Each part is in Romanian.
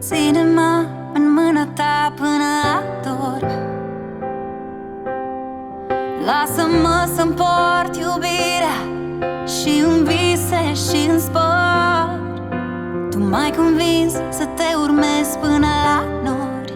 Ține-mă în mâna ta până adorm. Lasă-mă să-mi port iubirea și în vise și în spor. Tu m-ai convins să te urmezi până la nori.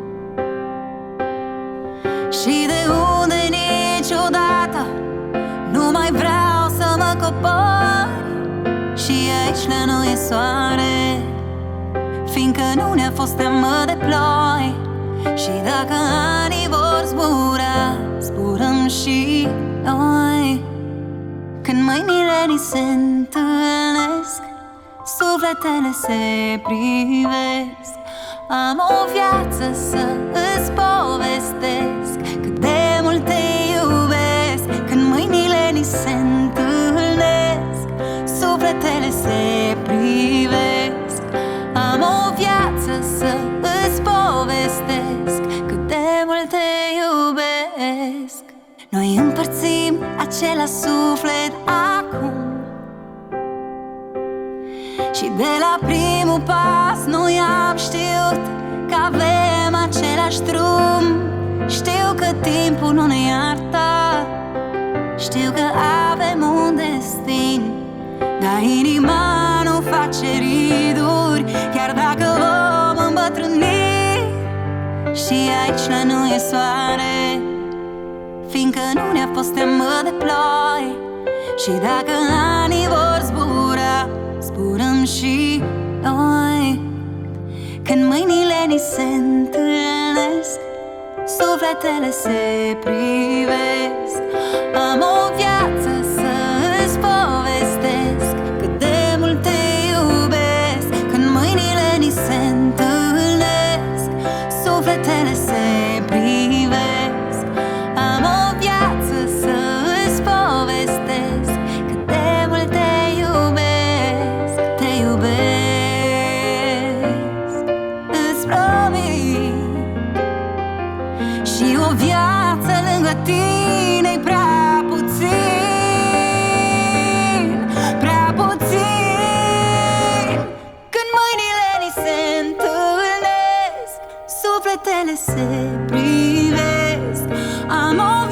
Și de unde niciodată nu mai vreau să mă cobor. Și aici la noi e soare, fiindcă nu ne-a fost teamă de ploi. Și dacă anii vor zbura, zburăm și noi. Când mâinile ni se întâlnesc, sufletele se privesc. Am o viață să îți povestesc cât de mult te iubesc. Când mâinile ni se întâlnesc, sufletele se privesc. Am o viață să îți povestesc cât de mult te iubesc. Noi împărțim același suflet acum, și de la primul pas noi am știut că avem același drum. Știu că timpul nu ne iartă, știu că avem un destin, dar inima nu face riduri, chiar dacă vom îmbătrâni. Și aici la noi e soare, fiindcă nu ne-a fost teamă de ploi. Și dacă anii vor zbura, zburăm și noi. Când mâinile ni se întâlnesc, sufletele se privesc. Am o viață să îți povestesc cât de mult te iubesc. Când mâinile ni se întâlnesc, sufletele se privesc. Am o viață să îți povestesc cât de mult te iubesc. Te iubesc, îți promit. Și o viață lângă tine-i prea puțin, prea puțin. Când mâinile ni se întâlnesc, sufletele se privesc. Am o